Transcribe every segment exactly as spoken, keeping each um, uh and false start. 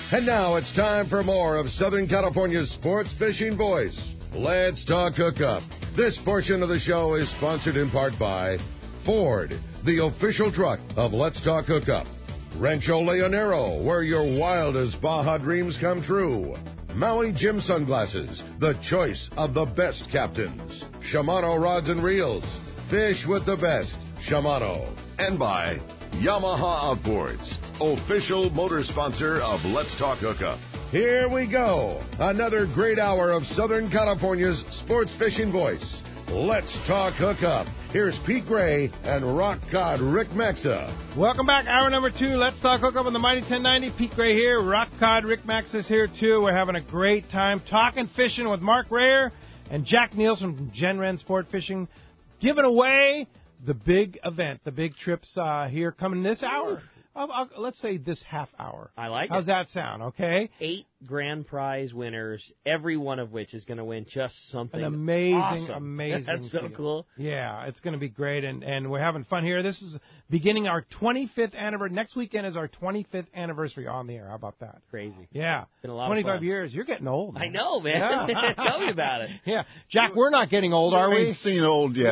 And now it's time for more of Southern California's sports fishing voice. Let's Talk Hookup. This portion of the show is sponsored in part by Ford, the official truck of Let's Talk Hookup. Rancho Leonero, where your wildest Baja dreams come true. Maui Jim Sunglasses, the choice of the best captains. Shimano Rods and Reels, fish with the best. Shimano. And by Yamaha Outboards, official motor sponsor of Let's Talk Hookup. Here we go. Another great hour of Southern California's sports fishing voice. Let's Talk Hookup. Here's Pete Gray and rock god Rick Maxa. Welcome back. Hour number two. Let's Talk Hookup on the Mighty ten ninety. Pete Gray here. Rock god Rick Maxa is here, too. We're having a great time talking fishing with Mark Rayer and Jack Nielsen from Gen Ren Sport Fishing, giving away the big event, the big trips uh, here coming this hour. I'll, I'll, let's say this half hour. I like How's it. that sound, okay? Eight grand prize winners, every one of which is going to win just something An amazing, awesome. amazing That's so deal. cool. Yeah, it's going to be great, and, and we're having fun here. This is beginning our twenty-fifth anniversary. Next weekend is our twenty-fifth anniversary on the air. How about that? Crazy. Yeah. Been a lot twenty-five of fun. years. You're getting old, man. I know, man. Yeah. Tell me about it. Yeah. Jack, we're not getting old, are we? Ain't seen old yet.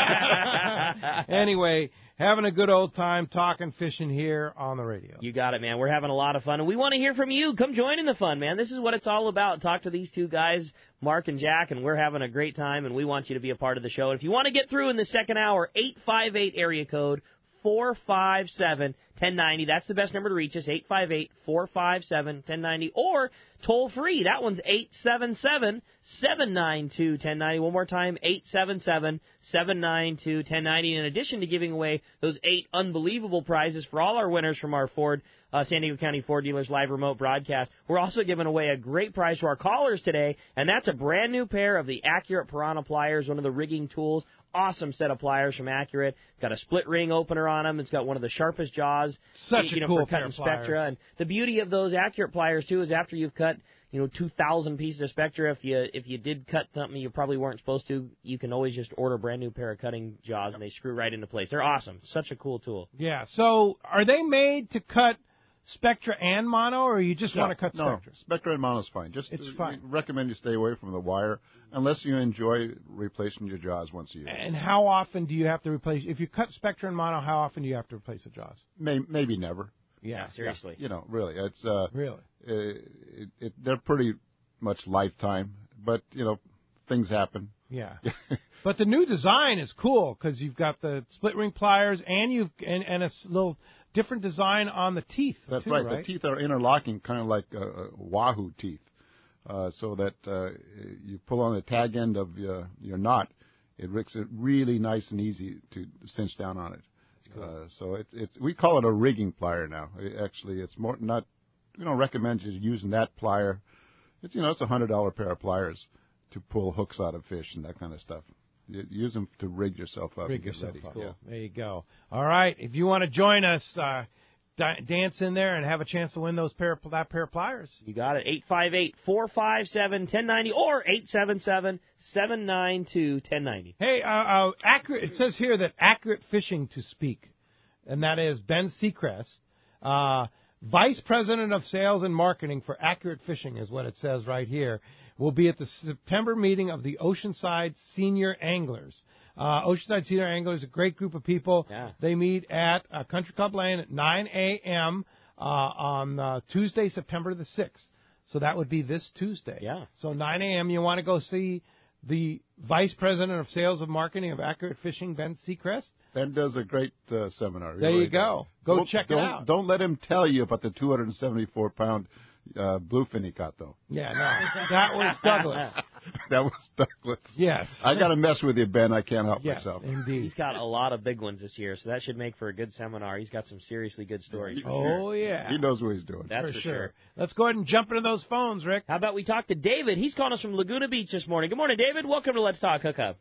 Yeah. Anyway, having a good old time talking fishing here on the radio. You got it, man. We're having a lot of fun, and we want to hear from you. Come join in the fun, man. This is what it's all about. Talk to these two guys, Mark and Jack, and we're having a great time, and we want you to be a part of the show. And if you want to get through in the second hour, eight five eight area code four five seven, one zero nine zero. That's the best number to reach us, eight five eight, four five seven, one zero nine zero. Or toll free. That one's eight seven seven, seven nine two, one zero nine zero. One more time, eight seven seven, seven nine two, one zero nine zero. In addition to giving away those eight unbelievable prizes for all our winners from our Ford, uh, San Diego County Ford Dealers live remote broadcast, we're also giving away a great prize to our callers today, and that's a brand new pair of the Accurate Piranha pliers, one of the rigging tools. Awesome set of pliers from Accurate. Got a split ring opener on them. It's got one of the sharpest jaws. Such you a know, cool for pair cutting of pliers. Spectra. And the beauty of those Accurate pliers too is after you've cut, you know, two thousand pieces of Spectra, if you if you did cut something you probably weren't supposed to, you can always just order a brand new pair of cutting jaws and they screw right into place. They're awesome. Such a cool tool. Yeah. So are they made to cut Spectra and mono, or you just Yeah, want to cut no, Spectra? Spectra and mono is fine. Just It's uh, fine. we recommend you stay away from the wire unless you enjoy replacing your jaws once a year. And how often do you have to replace? If you cut Spectra and mono, how often do you have to replace the jaws? May, maybe never. Yeah, seriously. You know, really, it's uh, Really? uh, it, it, they're pretty much lifetime, but you know, things happen. Yeah. But the new design is cool because you've got the split ring pliers and you've and, and a s- little different design on the teeth. That's too, right. right. The teeth are interlocking, kind of like uh, uh, wahoo teeth, uh, so that uh, you pull on the tag end of your, your knot, it makes it really nice and easy to cinch down on it. Cool. Uh, so it's it's we call it a rigging plier now. It, actually, it's more not. We don't recommend you using that plier. It's you know it's a hundred dollar pair of pliers to pull hooks out of fish and that kind of stuff. You use them to rig yourself up. Rig and get yourself ready. up. Yeah. There you go. All right. If you want to join us, uh, di- dance in there and have a chance to win those pair of, that pair of pliers. You got it. eight five eight, four five seven, one zero nine zero or eight seven seven, seven nine two, one zero nine zero. Hey, uh, uh, accurate. It says here that Accurate Fishing to speak, and that is Ben Seacrest, uh, Vice President of Sales and Marketing for Accurate Fishing, is what it says right here. Will be at the September meeting of the Oceanside Senior Anglers. Uh, Oceanside Senior Anglers, a great group of people. Yeah. They meet at uh, Country Club Lane at nine a.m. Uh, on uh, Tuesday, September the sixth. So that would be this Tuesday. Yeah. So nine a.m. you want to go see the Vice President of Sales and Marketing of Accurate Fishing, Ben Seacrest. Ben does a great uh, seminar. He There really you go. does. Go Don't- check it don't- out. Don't let him tell you about the two hundred seventy-four pound uh, bluefin he caught, though. Yeah, no. That was Douglas. That was Douglas. Yes. I got to mess with you, Ben. I can't help Yes, myself. indeed. He's got a lot of big ones this year, so that should make for a good seminar. He's got some seriously good stories. Oh, yeah. He knows what he's doing. That's for, for sure. sure. Let's go ahead and jump into those phones, Rick. How about we talk to David? He's calling us from Laguna Beach this morning. Good morning, David. Welcome to Let's Talk Hookup.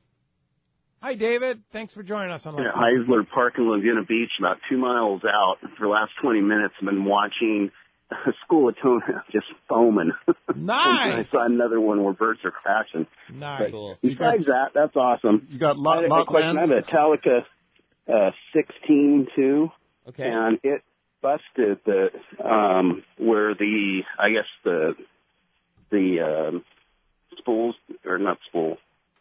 Hi, David. Thanks for joining us on Yeah, Let's Talk. Heisler Park in Laguna Beach, about two miles out. For the last twenty minutes, I've been watching School of Tuna just foaming. Nice. I saw another one where birds are crashing. Nice. Cool. Besides that, that's awesome. You got I lot, had a lot question. I lands? have a Talica uh, sixteen too, Okay. and it busted the um, where the I guess the the um, spools or not spool,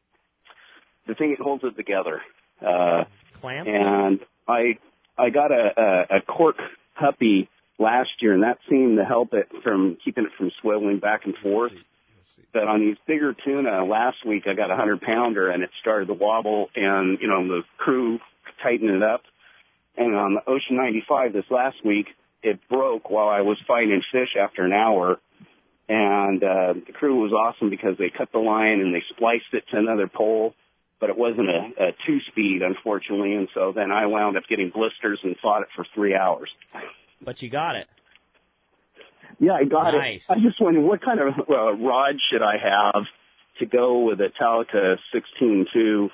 the thing that holds it together. Uh, Clamp. And I I got a, a, a cork puppy last year, and that seemed to help it from keeping it from swiveling back and forth. But on these bigger tuna, last week I got a hundred pounder, and it started to wobble, and you know the crew tightened it up. And on the Ocean ninety-five this last week, it broke while I was fighting fish after an hour. And uh, the crew was awesome because they cut the line and they spliced it to another pole, but it wasn't a, a two-speed, unfortunately. And so then I wound up getting blisters and fought it for three hours. But you got it. Yeah, I got Nice. it. I just wondered what kind of uh, rod should I have to go with a Talica sixteen two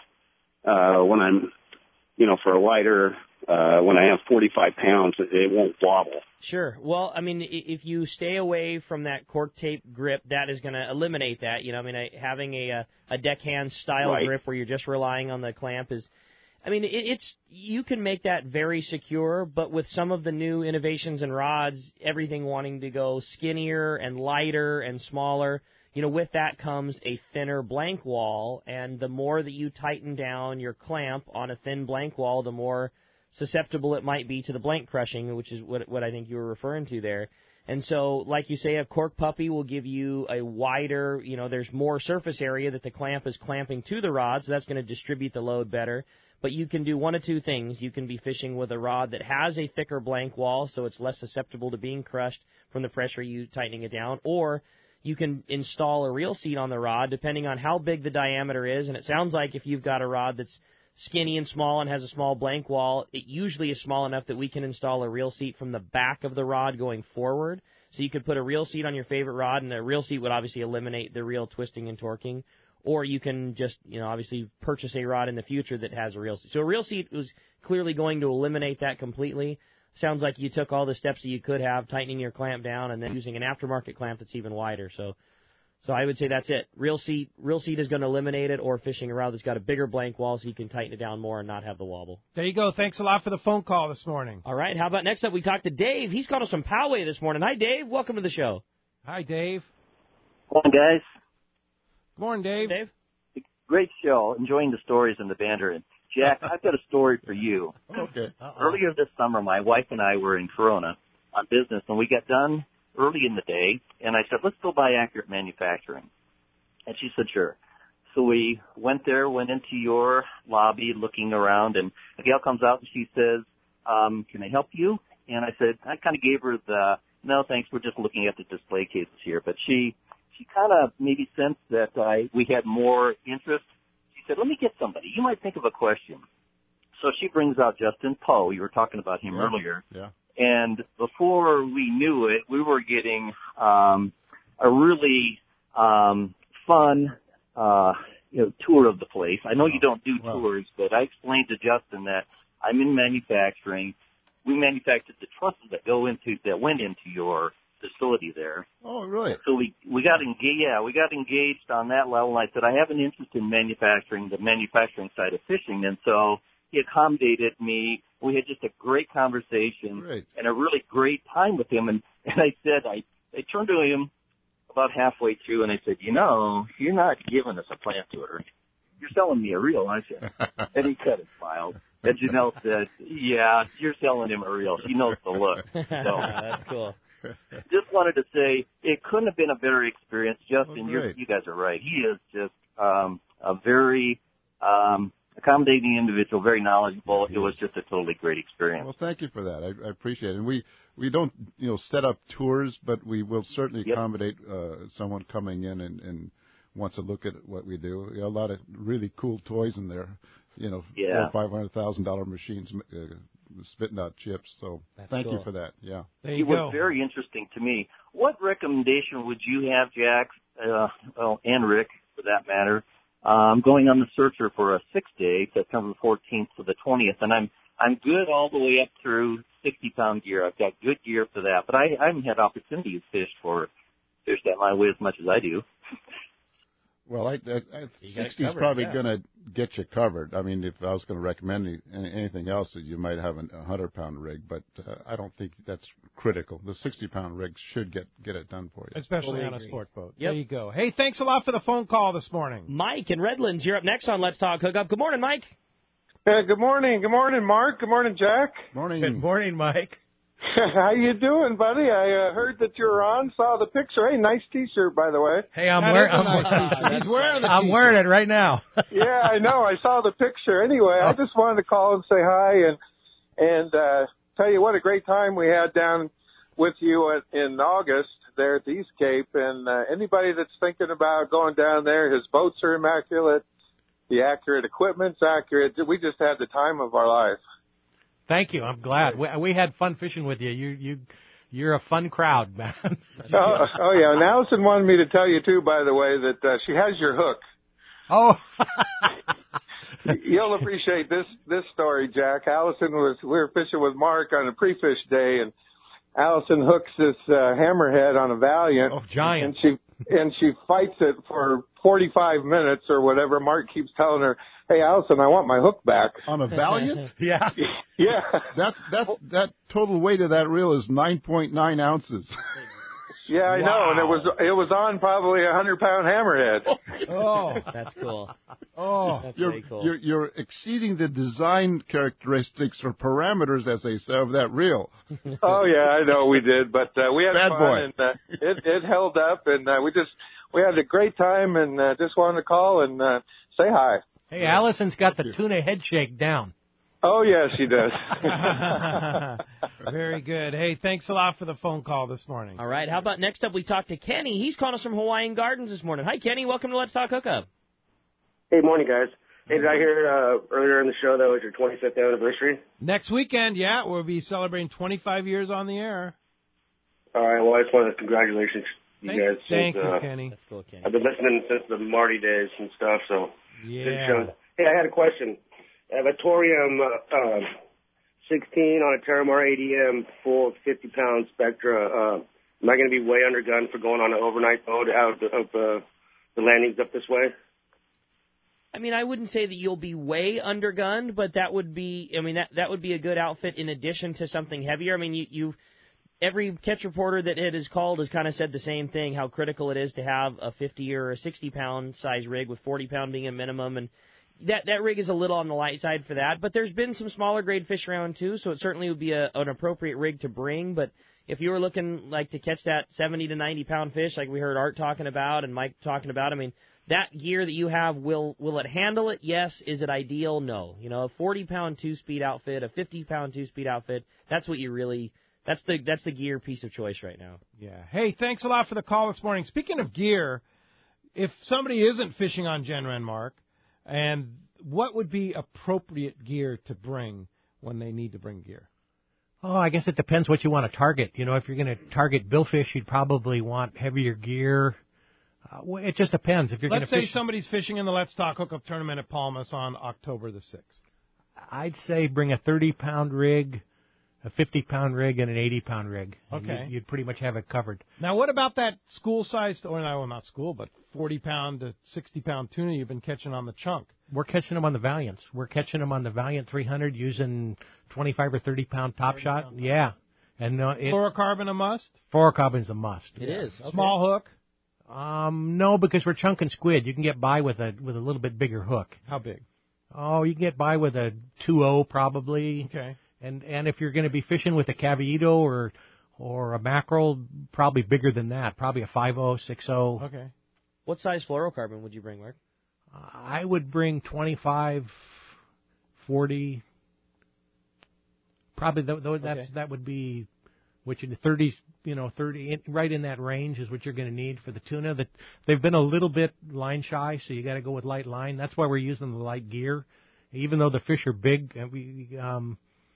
uh, when I'm, you know, for a lighter. Uh, when I have forty-five pounds, it, it won't wobble. Sure. Well, I mean, i- if you stay away from that cork tape grip, that is going to eliminate that. You know, I mean, I, having a a, a deckhand style Right. grip where you're just relying on the clamp is, I mean, it, it's you can make that very secure, but with some of the new innovations and rods, everything wanting to go skinnier and lighter and smaller, you know, with that comes a thinner blank wall, and the more that you tighten down your clamp on a thin blank wall, the more susceptible it might be to the blank crushing, which is what what I think you were referring to there. And so, like you say, a cork puppy will give you a wider, you know, there's more surface area that the clamp is clamping to the rod, so that's going to distribute the load better. But you can do one of two things. You can be fishing with a rod that has a thicker blank wall, so it's less susceptible to being crushed from the pressure you tightening it down, or you can install a reel seat on the rod, depending on how big the diameter is. And it sounds like if you've got a rod that's skinny and small and has a small blank wall, it usually is small enough that we can install a reel seat from the back of the rod going forward. So you could put a reel seat on your favorite rod, and the reel seat would obviously eliminate the reel twisting and torquing. Or you can just, you know, obviously purchase a rod in the future that has a reel seat. So a reel seat was clearly going to eliminate that completely. Sounds like you took all the steps that you could have, tightening your clamp down and then using an aftermarket clamp that's even wider. So So I would say that's it. Reel seat, reel seat is going to eliminate it, or fishing a rod that's got a bigger blank wall so you can tighten it down more and not have the wobble. There you go. Thanks a lot for the phone call this morning. All right. How about next up we talk to Dave. He's called us from Poway this morning. Hi, Dave. Welcome to the show. Hi, Dave. Morning, guys. Good morning, Dave. Dave. Great show. Enjoying the stories and the banter. And Jack, I've got a story for you. Okay. Uh-oh. Earlier this summer, my wife and I were in Corona on business, and we got done early in the day, and I said, let's go by Accurate Manufacturing. And she said, sure. So we went there, went into your lobby looking around, and a gal comes out and she says, um, can I help you? And I said, I kind of gave her the, no, thanks, we're just looking at the display cases here. But she, she kind of maybe sensed that I, we had more interest. She said, let me get somebody. You might think of a question. So she brings out Justin Poe. You were talking about him Yeah. earlier. Yeah. And before we knew it, we were getting um, a really um, fun uh, you know, tour of the place. I know you don't do Wow. tours, but I explained to Justin that I'm in manufacturing. We manufactured the trusses that go into that went into your facility there. Oh, really? So we we got engaged. Yeah, we got engaged on that level. I said I have an interest in manufacturing, the manufacturing side of fishing, and so he accommodated me. We had just a great conversation Great. and a really great time with him. And, and I said, I, I turned to him about halfway through and I said, you know, you're not giving us a plant tour. You're selling me a reel, aren't you? And he kind of smiled. And Janelle said, yeah, you're selling him a reel. She knows the look. So That's cool. just wanted to say it couldn't have been a better experience. Justin, Oh, you're, great. you guys are right. He is just um, a very um, accommodating individual, very knowledgeable. He It was is. just a totally great experience. Well, thank you for that. I, I appreciate it. And we, we don't, you know, set up tours, but we will certainly Yep. accommodate uh, someone coming in and, and wants to look at what we do. We got a lot of really cool toys in there. You know, Yeah. four or five hundred thousand dollar machines uh, spitting out chips. So That's thank cool. you for that. Yeah. There It you was go. very interesting to me. What recommendation would you have, Jack, uh, well, and Rick, for that matter? I'm going on the searcher for a six-day, September fourteenth to the twentieth, and I'm I'm good all the way up through sixty-pound gear. I've got good gear for that, but I, I haven't had opportunity to fish for fish that my way as much as I do. Well, I, I, I sixty is probably yeah. going to get you covered. I mean, if I was going to recommend any, anything else, you might have a one hundred pound rig, but uh, I don't think that's critical. The sixty pound rig should get get it done for you. Especially totally on agree. a sport boat. Yep. There you go. Hey, thanks a lot for the phone call this morning. Mike in Redlands, you're up next on Let's Talk Hookup. Good morning, Mike. Uh, good morning. Good morning, Mark. Good morning, Jack. Morning. Good morning, Mike. How you doing, buddy? I uh, heard that you were on, saw the picture. Hey, nice T-shirt, by the way. Hey, I'm wearing. I'm, nice He's wearing the I'm t-shirt. wearing it right now. Yeah, I know. I saw the picture. Anyway, I just wanted to call and say hi and and uh, tell you what a great time we had down with you at, in August there at the East Cape. And uh, anybody that's thinking about going down there, his boats are immaculate. The accurate equipment's accurate. We just had the time of our life. Thank you. I'm glad. We, we had fun fishing with you. You, you, you're a fun crowd, man. oh, oh, yeah. And Allison wanted me to tell you, too, by the way, that uh, she has your hook. Oh. You'll appreciate this this story, Jack. Allison was, we were fishing with Mark on a pre-fish day, and Allison hooks this uh, hammerhead on a Valiant. Oh, giant. And she, and she fights it for forty-five minutes or whatever. Mark keeps telling her, hey, Allison, I want my hook back. On a Valiant? Yeah. Yeah. That's, that's, that total weight of that reel is nine point nine ounces. Yeah, I wow. know, and it was it was on probably a hundred pound hammerhead. Oh, That's cool. oh, That's You're, very cool. you're, you're exceeding the design characteristics or parameters, as they say, of that reel. Oh yeah, I know we did, but uh, we had Bad fun, boy. and uh, it it held up, and uh, we just we had a great time, and uh, just wanted to call and uh, say hi. Hey, Allison's got the tuna head shake down. Oh yeah, she does. very good. Hey, thanks a lot for the phone call this morning. All right, how about next up we talk to Kenny. He's calling us from Hawaiian Gardens this morning. Hi, Kenny. Welcome to Let's Talk Hookup. Hey, morning, guys. Hey, did I hear uh, earlier in the show that was your twenty-fifth anniversary? Next weekend, yeah, we'll be celebrating twenty-five years on the air. All right, well, I just wanted to congratulations, you Thank, guys. thank since, you, uh, Kenny. That's cool, Kenny. I've been listening since the Marty days and stuff, so. Yeah. Hey, I had a question. I have a Torium uh, uh, sixteen on a Terramar A D M full fifty pound Spectra. Uh, am I going to be way undergunned for going on an overnight boat out of the, of, uh, the landings up this way? I mean, I wouldn't say that you'll be way undergunned, but that would be, I mean, that that would be a good outfit in addition to something heavier. I mean, you, you every catch reporter that it has called has kind of said the same thing, how critical it is to have a fifty or a sixty pound size rig with forty pound being a minimum, and that that rig is a little on the light side for that. But there's been some smaller grade fish around too, so it certainly would be a, an appropriate rig to bring. But if you were looking like to catch that seventy to ninety pound fish, like we heard Art talking about and Mike talking about, I mean, that gear that you have, will will it handle it? Yes. Is it ideal? No. You know, a forty pound two speed outfit, a fifty pound two speed outfit, that's what you really, that's the that's the gear piece of choice right now. Yeah. Hey, thanks a lot for the call this morning. Speaking of gear, if somebody isn't fishing on Genren, Mark, and what would be appropriate gear to bring when they need to bring gear? Oh, I guess it depends what you want to target. You know, if you're going to target billfish, you'd probably want heavier gear. Uh, well, it just depends. If you're going to Let's say fish, somebody's fishing in the Let's Talk Hookup tournament at Palmas on October the sixth. I'd say bring a thirty pound rig, a fifty pound rig, and an eighty pound rig. And Okay. You'd, you'd pretty much have it covered. Now, what about that school-sized, or no, well, not school, but forty pound to sixty pound tuna you've been catching on the chunk? We're catching them on the Valiants. We're catching them on the Valiant three hundred using twenty-five or thirty pound top shot. Pound. Yeah. And uh, it, Fluorocarbon a must? Fluorocarbon's a must. It is. Okay. Small hook? Um, no, because we're chunking squid. You can get by with a with a little bit bigger hook. How big? Oh, you can get by with a two oh probably. Okay. And and if you're going to be fishing with a Cavallito or or a mackerel, probably bigger than that. Probably a five oh, six oh. Okay. What size fluorocarbon would you bring, Mark? I would bring twenty-five, forty. Probably th- th- that's Okay. that would be which in the thirties, you know, thirty in, right in that range is what you're going to need for the tuna. That they've been a little bit line shy, so you got to go with light line. That's why we're using the light gear, even though the fish are big. And we, um,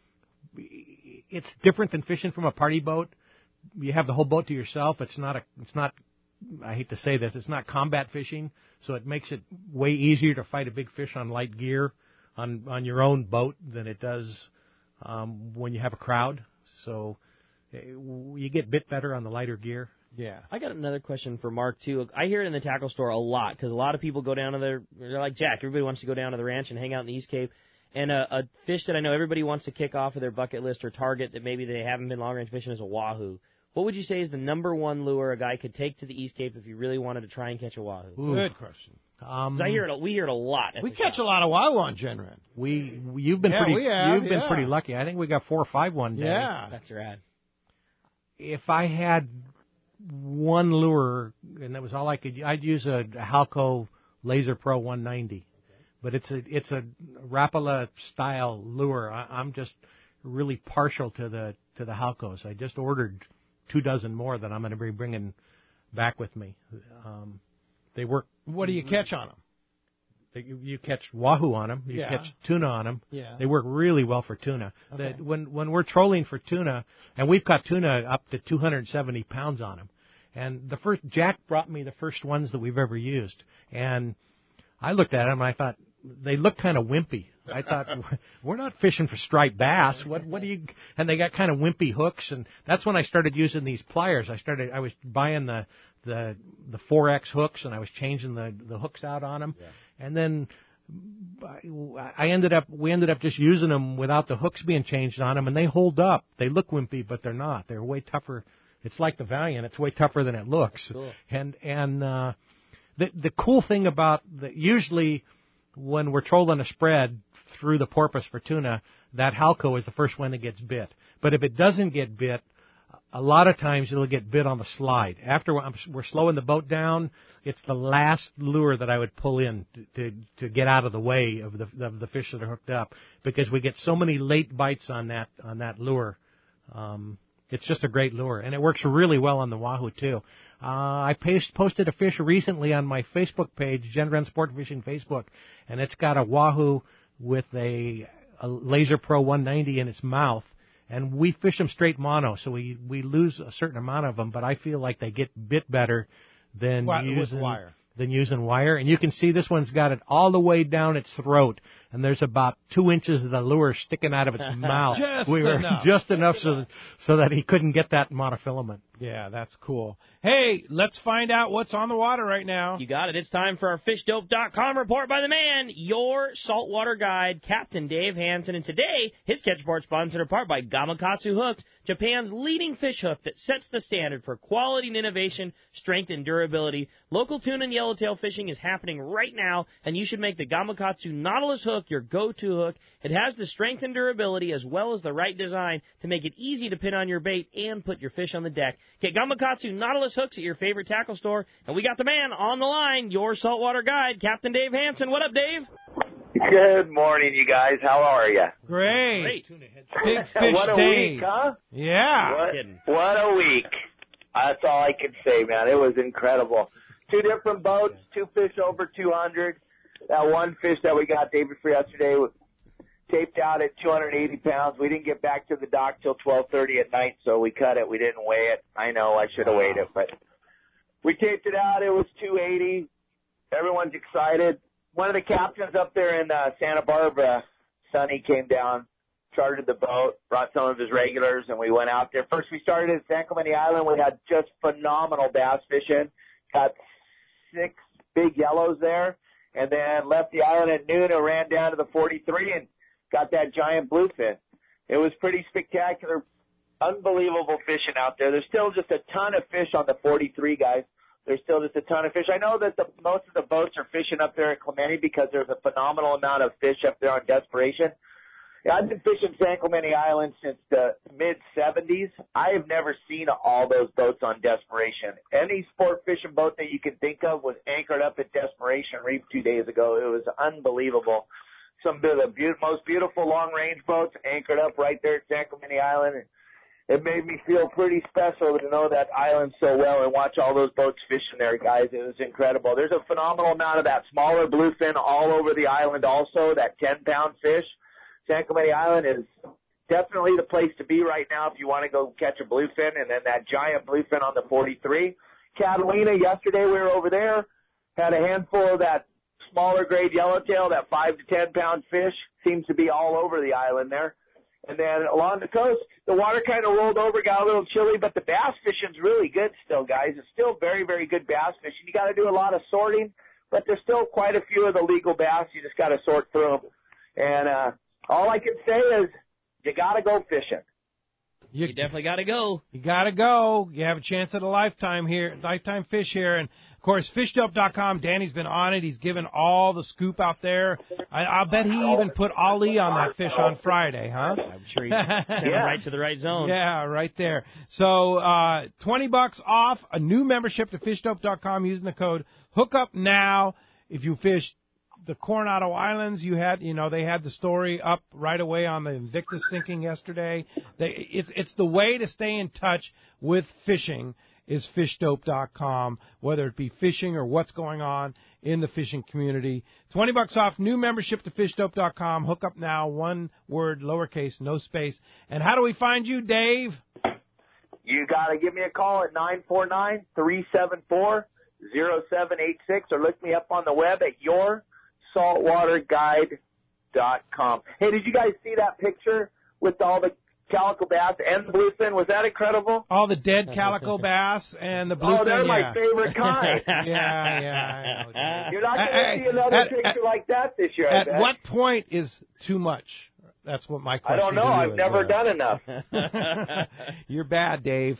it's different than fishing from a party boat. You have the whole boat to yourself. It's not a. It's not. I hate to say this. It's not combat fishing, so it makes it way easier to fight a big fish on light gear on on your own boat than it does um, when you have a crowd. So you get bit better on the lighter gear. Yeah. I got another question for Mark, too. I hear it in the tackle store a lot because a lot of people go down to their, they're like Jack, everybody wants to go down to the ranch and hang out in the East Cape. And a, a fish that I know everybody wants to kick off of their bucket list or target that maybe they haven't been long-range fishing is a wahoo. What would you say is the number one lure a guy could take to the East Cape if he really wanted to try and catch a wahoo? Ooh. Good question. Um, 'Cause I hear it, we hear it a lot. We catch shop. a lot of wahoo on Genren. We you've been yeah, pretty we have, you've been yeah. pretty lucky. I think we got four or five one day. Yeah, that's rad. If I had one lure and that was all I could, I'd use a, a Halco Laser Pro one ninety. But it's a it's a Rapala style lure. I, I'm just really partial to the to the Halcos. I just ordered two dozen more that I'm going to be bringing back with me. Um, they work. What do you catch on them? They, you catch wahoo on them. You yeah. catch tuna on them. Yeah. They work really well for tuna. Okay. The, when when we're trolling for tuna, and we've caught tuna up to two hundred seventy pounds on them. And the first Jack brought me the first ones that we've ever used, and I looked at them and I thought they look kind of wimpy. I thought we're not fishing for striped bass. What what do you? And they got kind of wimpy hooks, and that's when I started using these pliers. I started. I was buying the the the four X hooks, and I was changing the the hooks out on them, yeah. and then I ended up we ended up just using them without the hooks being changed on them, and they hold up. They look wimpy, but they're not. They're way tougher. It's like the Valiant. It's way tougher than it looks. Cool. And and uh, the the cool thing about the usually when we're trolling a spread through the porpoise for tuna, that Halco is the first one that gets bit. But if it doesn't get bit, a lot of times it'll get bit on the slide. After we're slowing the boat down, it's the last lure that I would pull in to to, to get out of the way of the of the fish that are hooked up, because we get so many late bites on that on that lure. Um, It's just a great lure, and it works really well on the wahoo, too. Uh, I paste, posted a fish recently on my Facebook page, Genren Sport Fishing Facebook, and it's got a wahoo with a, a Laser Pro one ninety in its mouth, and we fish them straight mono, so we, we lose a certain amount of them, but I feel like they get bit better than What, using with wire. than using wire. And you can see this one's got it all the way down its throat, and there's about two inches of the lure sticking out of its mouth. Just we were enough. just enough so that, so that he couldn't get that monofilament. Yeah, that's cool. Hey, let's find out what's on the water right now. You got it. It's time for our fish dope dot com report by the man, your saltwater guide, Captain Dave Hansen. And today, his catch report sponsored in part by Gamakatsu Hooked, Japan's leading fish hook that sets the standard for quality and innovation, strength and durability. Local tuna and yellowtail fishing is happening right now, and you should make the Gamakatsu Nautilus hook your go-to hook. It has the strength and durability as well as the right design to make it easy to pin on your bait and put your fish on the deck. Get Gamakatsu Nautilus hooks at your favorite tackle store, and we got the man on the line, your saltwater guide, Captain Dave Hansen. What up, Dave? Good morning, you guys. How are you? Great. Great. Big fish What a Dave. week, huh? Yeah. What, what a week. That's all I can say, man. It was incredible. Two different boats, two fish over two hundred. That one fish that we got David for yesterday was taped out at two hundred eighty pounds. We didn't get back to the dock till twelve thirty at night, so we cut it. We didn't weigh it. I know I should have weighed it, but we taped it out. It was two eighty. Everyone's excited. One of the captains up there in uh, Santa Barbara, Sonny, came down, chartered the boat, brought some of his regulars, and we went out there. First, we started at San Clemente Island. We had just phenomenal bass fishing. Got six big yellows there, and then left the island at noon and ran down to the forty-three and got that giant bluefin. It was pretty spectacular, unbelievable fishing out there. There's still just a ton of fish on the forty-three, guys. There's still just a ton of fish. I know that the, most of the boats are fishing up there at Clemente because there's a phenomenal amount of fish up there on Desperation. Yeah, I've been fishing San Clemente Island since the mid seventies. I have never seen all those boats on Desperation. Any sport fishing boat that you can think of was anchored up at Desperation Reef two days ago. It was unbelievable. Some of the be- most beautiful long-range boats anchored up right there at San Clemente Island. And it made me feel pretty special to know that island so well and watch all those boats fishing there, guys. It was incredible. There's a phenomenal amount of that smaller bluefin all over the island also, that ten-pound fish. San Clemente Island is definitely the place to be right now if you want to go catch a bluefin, and then that giant bluefin on the forty-three. Catalina, yesterday we were over there, had a handful of that smaller grade yellowtail, that five to ten pound fish. Seems to be all over the island there. And then along the coast, the water kind of rolled over, got a little chilly, but the bass fishing's really good still, guys. It's still very, very good bass fishing. You got to do a lot of sorting, but there's still quite a few of the legal bass. You just got to sort through them. And uh, all I can say is you got to go fishing. You, you definitely got to go. You got to go. You have a chance at a lifetime here, lifetime fish here. And, of course, fish dope dot com, Danny's been on it. He's given all the scoop out there. I, I'll bet he even put Ali on that fish on Friday, huh? I'm sure he sent him right to the right zone. Yeah, right there. So uh, twenty bucks off a new membership to fish dope dot com using the code HOOKUPNOW. If you fish the Coronado Islands, you had, you know, they had the story up right away on the Invictus sinking yesterday. They, it's it's the way to stay in touch with fishing is fish dope dot com, whether it be fishing or what's going on in the fishing community. twenty bucks off, new membership to fish dope dot com. Hook up now, one word, lowercase, no space. And how do we find you, Dave? You got to give me a call at nine four nine, three seven four, zero seven eight six or look me up on the web at your saltwater guide dot com. Hey, did you guys see that picture with all the calico bass and the bluefin? Was that incredible? All the dead calico bass and the bluefin. Oh, they're yeah. my favorite kind. yeah, yeah. I know. You're not going to see another at, picture at, like that this year. At I bet. what point is too much? That's what my question I don't know. to you I've is, never uh, done enough. You're bad, Dave.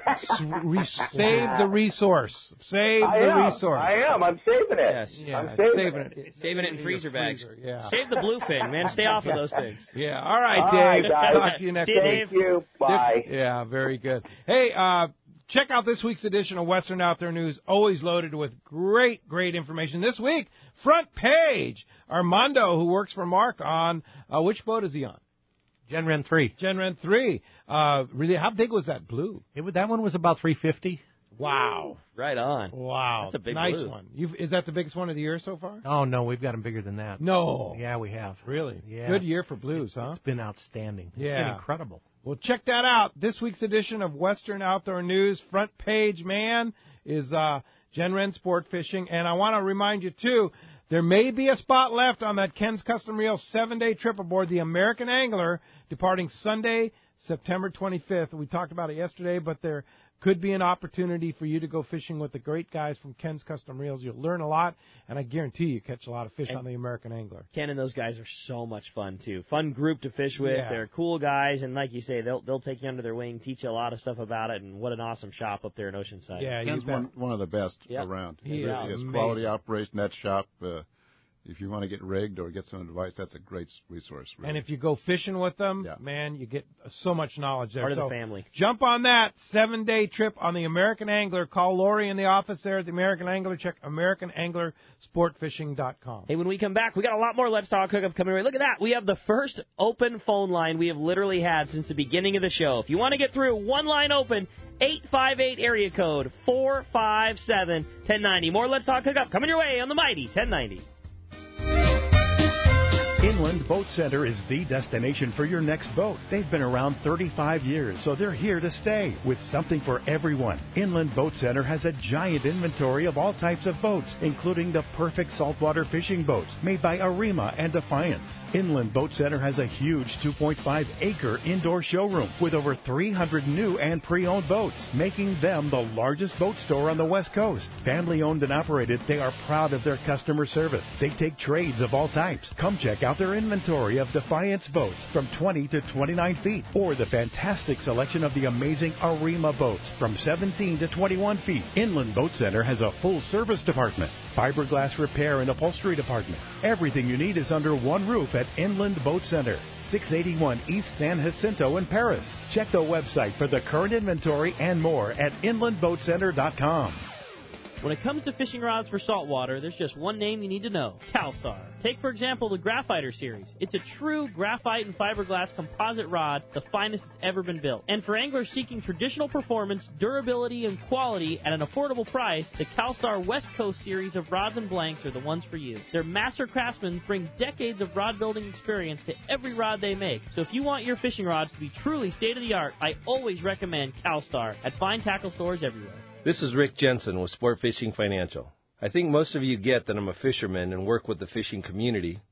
Re- save the resource. Save I the am. resource. I am. I'm saving it. Yes. Yeah, I'm saving, saving it. it. Saving it in freezer bags. Freezer, yeah. Save the bluefin, man. Stay off of those things. Yeah. All right, All Dave. right, guys. Talk to you next See you, week. Thank you. Bye. Yeah, very good. Hey, uh, check out this week's edition of Western Outdoor News, always loaded with great, great information. This week, front page, Armando, who works for Mark on, uh, which boat is he on? Genren three. Genren three. Uh, really, how big was that blue? It, that one was about three fifty. Wow. Right on. Wow. That's a big nice blue. one. You've, is that the biggest one of the year so far? Oh, no, we've got them bigger than that. No. Yeah, we have. Really? Yeah. Good year for blues, huh? It's been outstanding. It's Yeah. been incredible. Well, check that out. This week's edition of Western Outdoor News, front page man, is uh, Genren Sport Fishing. And I want to remind you, too, there may be a spot left on that Ken's Custom Reel seven-day trip aboard the American Angler, departing Sunday, September twenty-fifth. We talked about it yesterday, but there could be an opportunity for you to go fishing with the great guys from Ken's Custom Reels. You'll learn a lot, and I guarantee you catch a lot of fish And on the American Angler. Ken and those guys are so much fun, too. Fun group to fish with. Yeah. They're cool guys, and like you say, they'll they'll take you under their wing, teach you a lot of stuff about it, and what an awesome shop up there in Oceanside. Yeah, you Ken's bet. one, one of the best Yep. around. He Really is is amazing. quality operation, that shop. Uh, if you want to get rigged or get some advice, that's a great resource. Really. And if you go fishing with them, Yeah. man, you get so much knowledge there. Part of so the family. Jump on that seven-day trip on the American Angler. Call Lori in the office there at the American Angler. Check American Angler Sport Fishing dot com. Hey, when we come back, we got a lot more Let's Talk Hookup coming right. Look at that. We have the first open phone line we have literally had since the beginning of the show. If you want to get through, one line open, eight five eight area code four five seven, one zero nine zero. More Let's Talk Hookup coming your way on the mighty ten ninety. Inland Boat Center is the destination for your next boat. They've been around thirty-five years, so they're here to stay with something for everyone. Inland Boat Center has a giant inventory of all types of boats, including the perfect saltwater fishing boats made by Arima and Defiance. Inland Boat Center has a huge two point five acre indoor showroom with over three hundred new and pre-owned boats, making them the largest boat store on the West Coast. Family owned and operated, they are proud of their customer service. They take trades of all types. Come check out their inventory of Defiance boats from twenty to twenty-nine feet, or the fantastic selection of the amazing Arima boats from seventeen to twenty-one feet. Inland Boat Center has a full service department, fiberglass repair and upholstery department. Everything you need is under one roof at Inland Boat Center, six eighty-one East San Jacinto in Paris. Check the website for the current inventory and more at inland boat center dot com. When it comes to fishing rods for saltwater, there's just one name you need to know, CalStar. Take, for example, the Graphiter series. It's a true graphite and fiberglass composite rod, the finest it's ever been built. And for anglers seeking traditional performance, durability, and quality at an affordable price, the CalStar West Coast series of rods and blanks are the ones for you. Their master craftsmen bring decades of rod building experience to every rod they make. So if you want your fishing rods to be truly state-of-the-art, I always recommend CalStar at fine tackle stores everywhere. This is Rick Jensen with Sport Fishing Financial. I think most of you get that I'm a fisherman and work with the fishing community,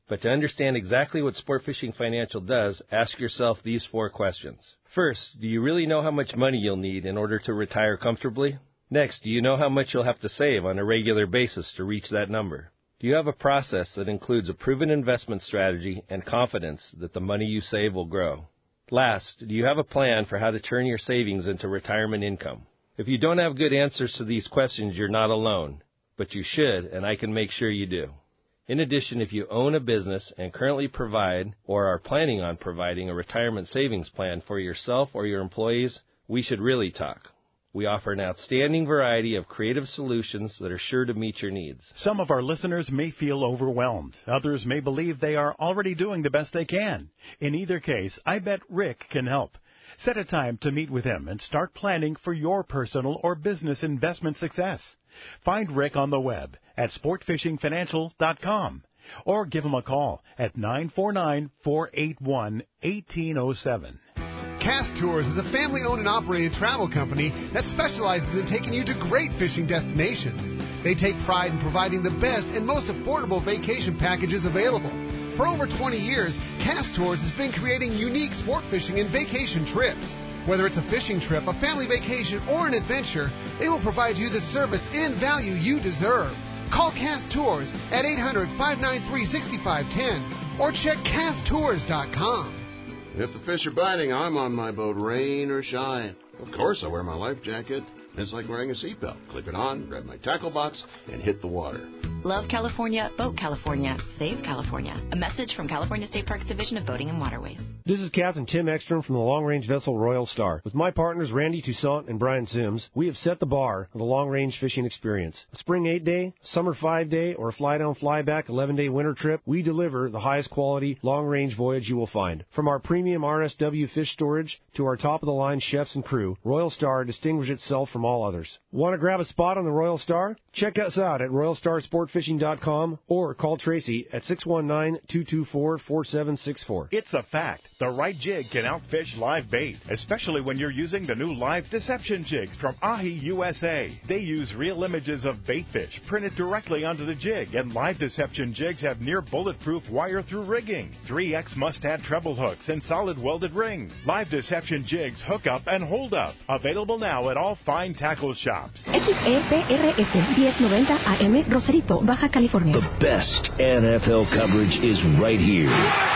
But to understand exactly what Sport Fishing Financial does, ask yourself these four questions. First, do you really know how much money you'll need in order to retire comfortably? Next, do you know how much you'll have to save on a regular basis to reach that number? Do you have a process that includes a proven investment strategy and confidence that the money you save will grow? Last, do you have a plan for how to turn your savings into retirement income? If you don't have good answers to these questions, you're not alone, but you should, and I can make sure you do. In addition, if you own a business and currently provide or are planning on providing a retirement savings plan for yourself or your employees, we should really talk. We offer an outstanding variety of creative solutions that are sure to meet your needs. Some of our listeners may feel overwhelmed. Others may believe they are already doing the best they can. In either case, I bet Rick can help. Set a time to meet with him and start planning for your personal or business investment success. Find Rick on the web at sport fishing financial dot com or give him a call at nine four nine, four eight one, one eight zero seven. Cast Tours is a family-owned and operated travel company that specializes in taking you to great fishing destinations. They take pride in providing the best and most affordable vacation packages available. For over twenty years, Cast Tours has been creating unique sport fishing and vacation trips. Whether it's a fishing trip, a family vacation, or an adventure, they will provide you the service and value you deserve. Call Cast Tours at eight hundred, five nine three, six five one zero or check cast tours dot com. If the fish are biting, I'm on my boat, rain or shine. Of course, I wear my life jacket. It's like wearing a seatbelt. Clip it on, grab my tackle box, and hit the water. Love California, Boat California, Save California. A message from California State Parks Division of Boating and Waterways. This is Captain Tim Ekstrom from the long-range vessel Royal Star. With my partners Randy Toussaint and Brian Sims, we have set the bar for the long-range fishing experience. A spring eight-day, summer five-day, or a fly-down, fly-back eleven-day winter trip, we deliver the highest quality long-range voyage you will find. From our premium R S W fish storage to our top-of-the-line chefs and crew, Royal Star distinguishes itself from all others. Want to grab a spot on the Royal Star? Check us out at royal star sport fishing dot com or call Tracy at six one nine, two two four, four seven six four. It's a fact. The right jig can outfish live bait, especially when you're using the new Live Deception jigs from Ahi U S A. They use real images of bait fish printed directly onto the jig, and Live Deception jigs have near bulletproof wire-through rigging, three X must-add treble hooks, and solid welded ring. Live Deception jigs hook up and hold up. Available now at all fine tackle shops. X E P R S ten ninety A M Rosarito, Baja California. The best N F L coverage is right here.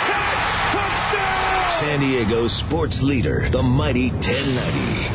San Diego sports leader, the Mighty ten ninety.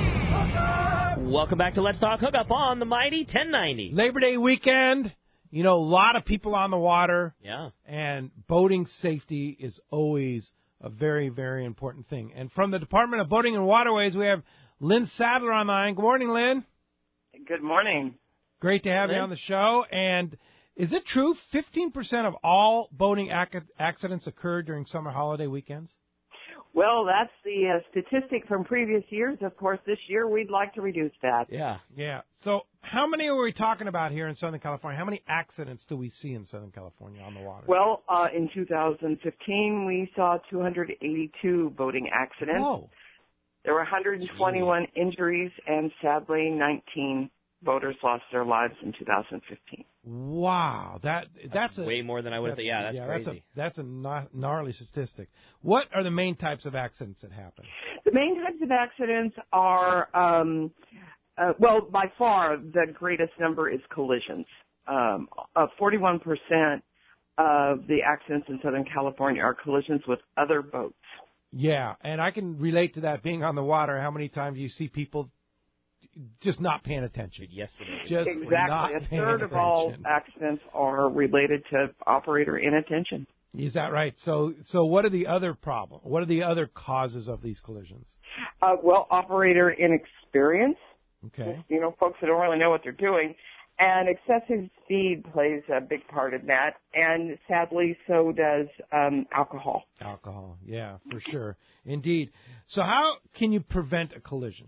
Welcome back to Let's Talk Hookup on the Mighty ten ninety. Labor Day weekend, you know, a lot of people on the water. Yeah. And boating safety is always a very, very important thing. And from the Department of Boating and Waterways, we have Lynn Sadler on the line. Good morning, Lynn. Good morning. Great to have Lynn. you on the show. And is it true fifteen percent of all boating ac- accidents occur during summer holiday weekends? Well, that's the uh, statistic from previous years. Of course, this year we'd like to reduce that. Yeah. Yeah. So how many are we talking about here in Southern California? How many accidents do we see in Southern California on the water? Well, uh, in two thousand fifteen, we saw two hundred eighty-two boating accidents. Whoa. There were one hundred twenty-one Jeez. Injuries, and sadly, nineteen boaters lost their lives in two thousand fifteen. Wow, that that's, that's a, way more than I would have thought. Yeah, that's yeah, crazy. That's a, that's a gnarly statistic. What are the main types of accidents that happen? The main types of accidents are, um, uh, well, by far the greatest number is collisions. Um, uh, forty-one percent of the accidents in Southern California are collisions with other boats. Yeah, and I can relate to that being on the water. How many times you see people just not paying attention? Yesterday. Just exactly. Not a paying third attention. of all accidents are related to operator inattention. Is that right? So, so what are the other problems? What are the other causes of these collisions? Uh, well, operator inexperience. Okay. You know, folks that don't really know what they're doing. And excessive speed plays a big part in that. And sadly, so does um, alcohol. Alcohol, yeah, for sure. Indeed. So how can you prevent a collision?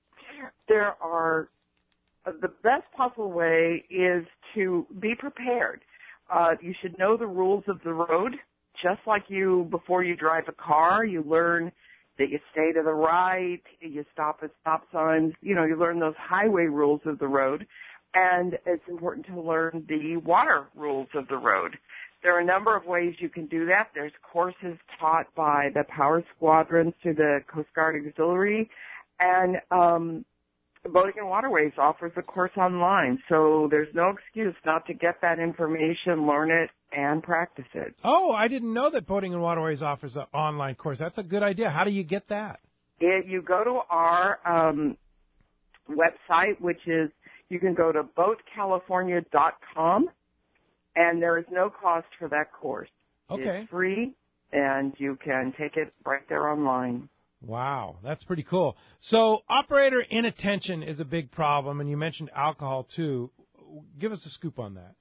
There are, uh, the best possible way is to be prepared. Uh, you should know the rules of the road. Just like you, before you drive a car, you learn that you stay to the right, you stop at stop signs, you know, you learn those highway rules of the road. And it's important to learn the water rules of the road. There are a number of ways you can do that. There's courses taught by the Power Squadrons through the Coast Guard Auxiliary, and um, Boating and Waterways offers a course online. So there's no excuse not to get that information, learn it, and practice it. Oh, I didn't know that Boating and Waterways offers an online course. That's a good idea. How do you get that? If you go to our um, website, which is, you can go to boat california dot com, and there is no cost for that course. Okay. It's free, and you can take it right there online. Wow, that's pretty cool. So operator inattention is a big problem, and you mentioned alcohol, too. Give us a scoop on that.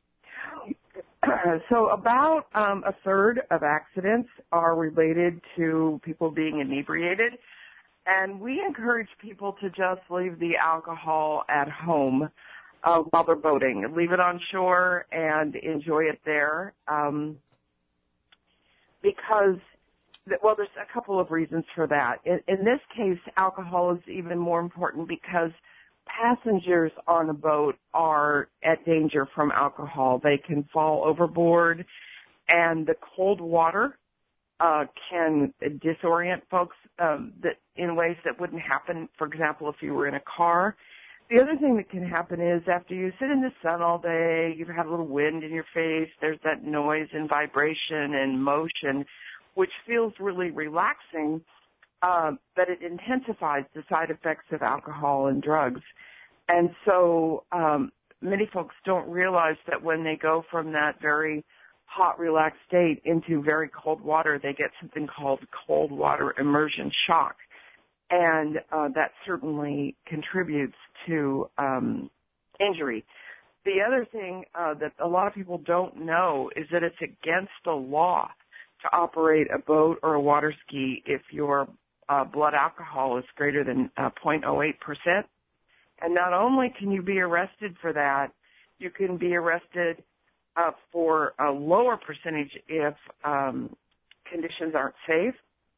So about um, a third of accidents are related to people being inebriated, and we encourage people to just leave the alcohol at home uh, while they're boating. Leave it on shore and enjoy it there, um, because, well, there's a couple of reasons for that. In, in this case, alcohol is even more important because passengers on a boat are at danger from alcohol. They can fall overboard, and the cold water uh, can disorient folks um, that in ways that wouldn't happen, for example, if you were in a car. The other thing that can happen is after you sit in the sun all day, you've had a little wind in your face, there's that noise and vibration and motion, which feels really relaxing, uh, but it intensifies the side effects of alcohol and drugs. And so um, many folks don't realize that when they go from that very hot, relaxed state into very cold water, they get something called cold water immersion shock. And uh, that certainly contributes to um, injury. The other thing uh, that a lot of people don't know is that it's against the law to operate a boat or a water ski if your uh, blood alcohol is greater than uh, zero point zero eight percent. And not only can you be arrested for that, you can be arrested uh, for a lower percentage if um, conditions aren't safe,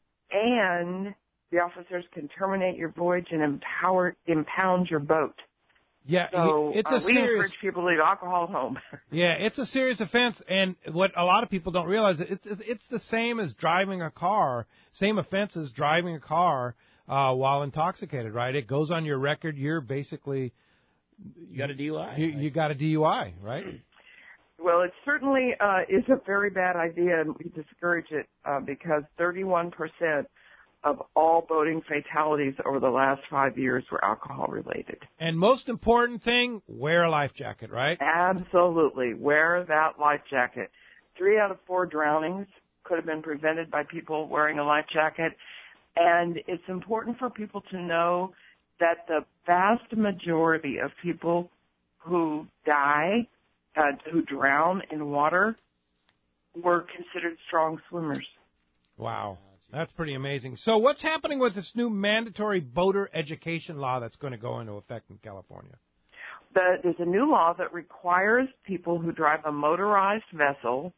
and the officers can terminate your voyage and empower, impound your boat. Yeah, so it's a uh, we serious, encourage people to leave alcohol home. Yeah, it's a serious offense, and what a lot of people don't realize, it's it's the same as driving a car, same offense as driving a car uh, while intoxicated, right? It goes on your record. You're basically you got a D U I. You, you got a D U I, right? Well, it certainly uh, is a very bad idea, and we discourage it uh, because thirty-one percent of all boating fatalities over the last five years were alcohol-related. And most important thing, wear a life jacket, right? Absolutely. Wear that life jacket. Three out of four drownings could have been prevented by people wearing a life jacket. And it's important for people to know that the vast majority of people who die, uh, who drown in water, were considered strong swimmers. Wow. That's pretty amazing. So what's happening with this new mandatory boater education law that's going to go into effect in California? The, there's a new law that requires people who drive a motorized vessel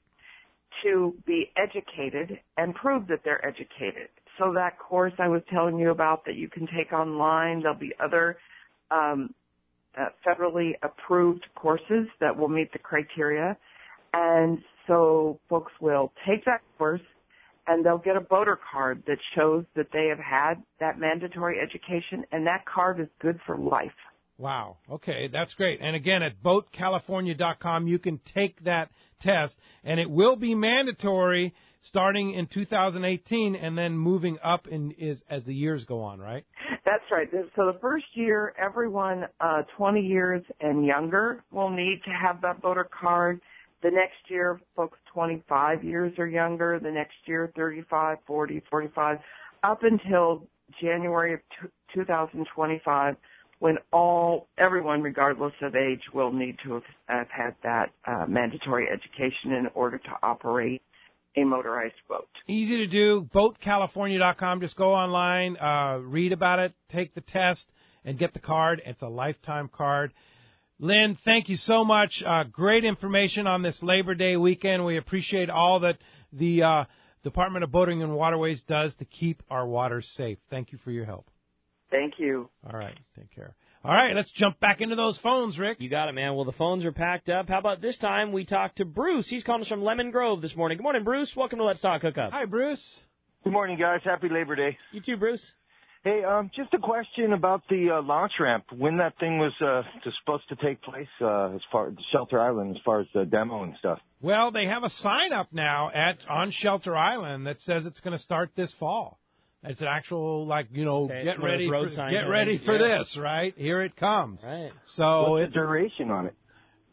to be educated and prove that they're educated. So that course I was telling you about that you can take online, there'll be other um, uh, federally approved courses that will meet the criteria. And so folks will take that course, and they'll get a boater card that shows that they have had that mandatory education, and that card is good for life. Wow. Okay, that's great. And again, at boat california dot com, you can take that test, and it will be mandatory starting in two thousand eighteen and then moving up in is as the years go on, right? That's right. So the first year, everyone uh, twenty years and younger will need to have that boater card. The next year, folks twenty-five years or younger. The next year, thirty-five, forty, forty-five, up until January of two thousand twenty-five, when all everyone, regardless of age, will need to have, have had that uh, mandatory education in order to operate a motorized boat. Easy to do. boat california dot com. Just go online, uh, read about it, take the test, and get the card. It's a lifetime card. Lynn, thank you so much. Uh, great information on this Labor Day weekend. We appreciate all that the uh, Department of Boating and Waterways does to keep our waters safe. Thank you for your help. Thank you. All right. Take care. All right, let's jump back into those phones, Rick. You got it, man. Well, the phones are packed up. How about this time we talk to Bruce? He's calling us from Lemon Grove this morning. Good morning, Bruce. Welcome to Let's Talk Hookup. Hi, Bruce. Good morning, guys. Happy Labor Day. You too, Bruce. Hey, um, just a question about the uh, launch ramp. When that thing was uh, supposed to take place, uh, as far as Shelter Island, as far as the demo and stuff. Well, they have a sign up now at on Shelter Island that says it's going to start this fall. It's an actual, like, you know, Okay, get one of ready, those road for, signs get on ready it. for Yeah. this, right? Here it comes. Right. So What's it's the duration on it?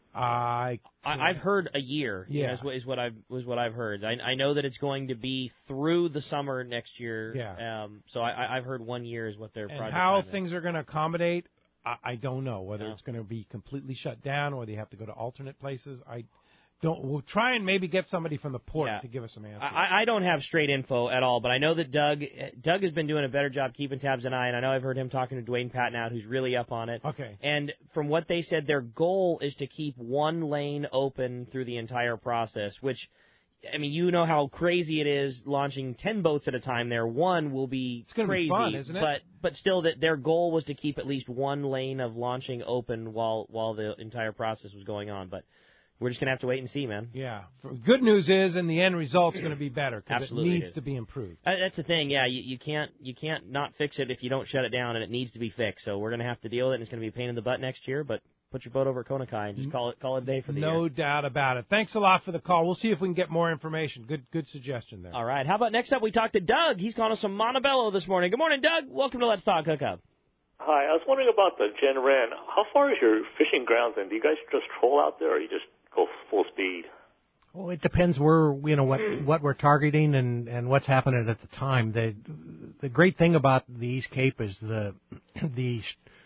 I, I I've heard a year. Yeah. is what, is what I've was what I've heard. I, I know that it's going to be through the summer next year. Yeah. Um. So I I've heard one year is what their and project. how time is. things are going to accommodate, I, I don't know. Whether No. it's going to be completely shut down or they have to go to alternate places. I don't. We'll try and maybe get somebody from the port Yeah. to give us some answers. I, I don't have straight info at all, but I know that Doug Doug has been doing a better job keeping tabs than I, and I know I've heard him talking to Dwayne Patton out, who's really up on it. Okay. And from what they said, their goal is to keep one lane open through the entire process, which, I mean, you know how crazy it is launching ten boats at a time there. One will be It's gonna be crazy, fun, isn't it? but but still, that their goal was to keep at least one lane of launching open while while the entire process was going on. But we're just gonna have to wait and see, man. Yeah. For, good news is, in the end result's going to be better because it Absolutely needs it is. to be improved. Uh, That's the thing, yeah. You, you can't you can't not fix it if you don't shut it down, and it needs to be fixed. So we're gonna have to deal with it, and it's gonna be a pain in the butt next year. But put your boat over at Konakai and just call it call it a day for the No year. doubt about it. Thanks a lot for the call. We'll see if we can get more information. Good good suggestion there. All right. How about next up we talk to Doug? He's calling us from Montebello this morning. Good morning, Doug. Welcome to Let's Talk Hookup. Hi, I was wondering about the Jen Ren. How far is your fishing grounds, and do you guys just troll out there, or you just go full speed? Well, it depends where you know what what we're targeting and and what's happening at the time. The the great thing about the East Cape is the the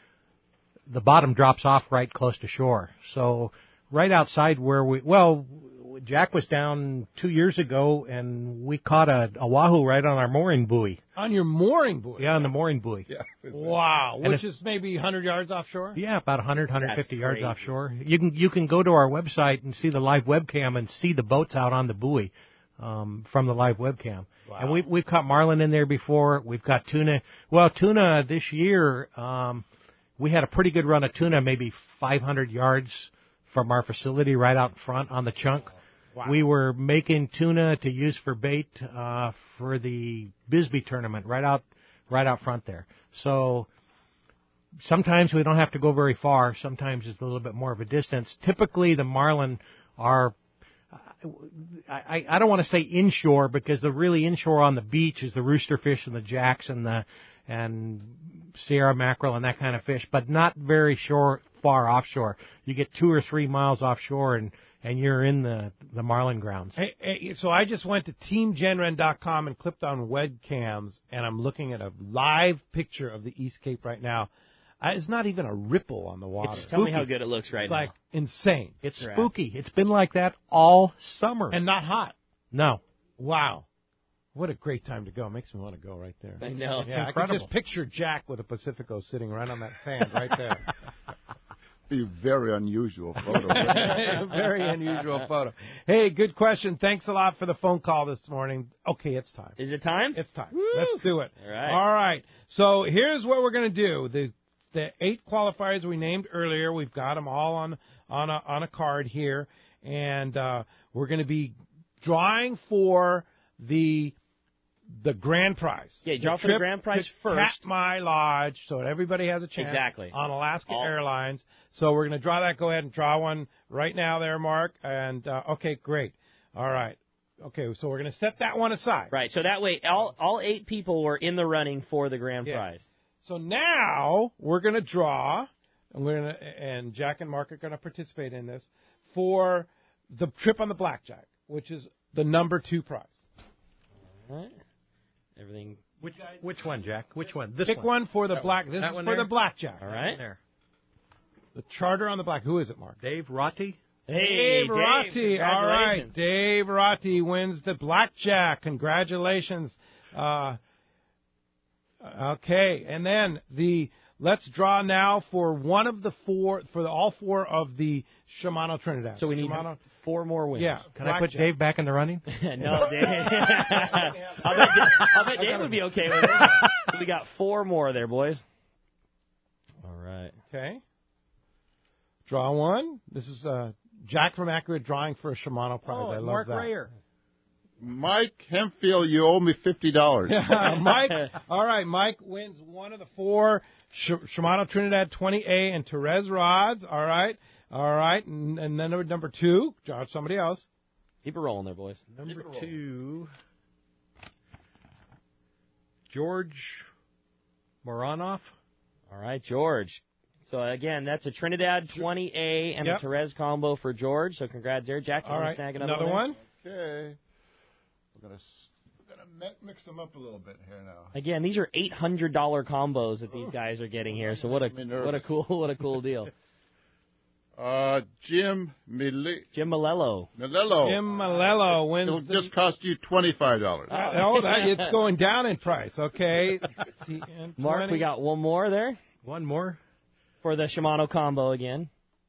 the bottom drops off right close to shore. So right outside where we well, Jack was down two years ago and we caught a, a wahoo right on our mooring buoy. On your mooring buoy? Yeah, on the mooring buoy. Yeah. Wow. And Which it's- is maybe one hundred yards offshore? Yeah, about one hundred, one hundred fifty That's yards crazy. offshore. You can you can go to our website and see the live webcam and see the boats out on the buoy um, from the live webcam. Wow. And we've we've caught marlin in there before. We've got tuna. Well, tuna this year, um, we had a pretty good run of tuna, maybe five hundred yards from our facility right out front on the chunk. Wow. We were making tuna to use for bait uh, for the Bisbee tournament right out right out front there. So sometimes we don't have to go very far. Sometimes it's a little bit more of a distance. Typically, the marlin are, I, I don't want to say inshore because the really inshore on the beach is the roosterfish and the jacks and the and Sierra mackerel and that kind of fish, but not very shore far offshore. You get two or three miles offshore and and you're in the the marlin grounds. Hey, hey, so I just went to team genren dot com and clicked on webcams, and I'm looking at a live picture of the East Cape right now. Uh, it's not even a ripple on the water. It's Tell me spooky. how good it looks right It's now. like insane. It's Right. spooky. It's been like that all summer. And not hot. No. Wow. What a great time to go. Makes me want to go right there. I know. It's yeah, I incredible. can just picture Jack with a Pacifico sitting right on that sand right there. Be a very unusual photo. Very unusual photo. Hey, good question. Thanks a lot for the phone call this morning. Okay, it's time. Is it time? It's time. Let's do it. All right. All right. So here's what we're going to do. The the eight qualifiers we named earlier, we've got them all on on a on a card here, and uh, we're going to be drawing for the the grand prize. Yeah, draw the for the trip grand prize to first. Katmai Lodge, so that everybody has a chance. Exactly. On Alaska All- Airlines. So we're going to draw that. Go ahead and draw one right now there, Mark. And uh, okay, great. All right. Okay, so we're going to set that one aside. Right. So that way, all all eight people were in the running for the grand Yeah. prize. So now we're going to draw, and we're going to, and Jack and Mark are going to participate in this for the trip on the Blackjack, which is the number two prize. All right. Everything. Which which one, Jack? Which one? This Pick one, for the That black. one. This That is one for there? the Blackjack. All right. There. The charter on the black. Who is it, Mark? Dave Rotti. Hey, Dave Ratti. Dave, All right. congratulations. Dave Ratti wins the Blackjack. Congratulations. Uh, okay. And then the let's draw now for one of the four, for the, all four of the Shimano Trinidad. So we need Shimano, four more wins. yeah. Can I put Blackjack. Dave back in the running? no, Dave. I'll bet, I'll bet Dave would be okay with it. So we got four more there, boys. All right. Okay. Draw one. This is uh, Jack from Accurate drawing for a Shimano prize. Oh, I love Mark that. Rayer. Mike Hempfield, you owe me fifty dollars. Yeah, Mike. All right, Mike wins one of the four Sh- Shimano Trinidad twenty A and Therese rods. All right, all right, and, and then number two, Josh, somebody else. Keep it rolling there, boys. Number two, George Moranoff. All right, George. So, again, that's a Trinidad twenty A and Yep. a Therese combo for George. So, congrats there, Jack. You All want right, to snag another, another one? one. Okay. We're gonna we're gonna mi- mix them up a little bit here now. Again, these are eight hundred dollars combos that these guys are getting here. So, what a what a cool what a cool deal. Uh, Jim Mille- Jim Malello. Malello. Jim Malello wins. It'll the- just cost you twenty-five dollars. Uh, oh, that, it's going down in price. Okay. Mark, we got one more there. One more. For the Shimano combo again.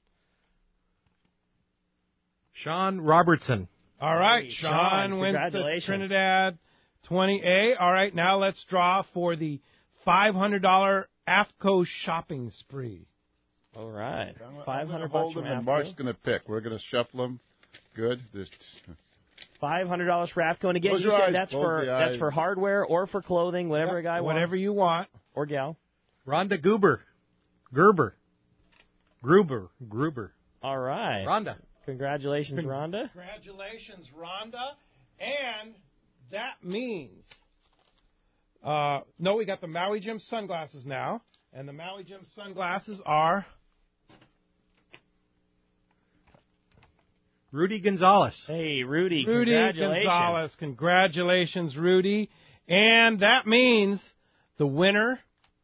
Sean Robertson. All right, Hey, Sean, Sean, wins the congratulations. Trinidad twenty A. All right, now let's draw for the five hundred dollars AFCO shopping spree. All right. I'm five gonna hundred hold bucks from them, and AFCO. Mark's going to pick. We're going to shuffle them. Good. There's five hundred dollars for AFCO. And again, Close you your said eyes, that's close for the that's eyes. for hardware or for clothing, whatever a guy wants. Whatever you want. Or gal. Rhonda Gruber. Gerber. Gruber. Gruber. All right. Rhonda. Congratulations, Rhonda. Congratulations, Rhonda. And that means, uh, no, we got the Maui Jim sunglasses now. And the Maui Jim sunglasses are Rudy Gonzalez. Hey, Rudy, Rudy congratulations. Gonzalez. Congratulations, Rudy. And that means the winner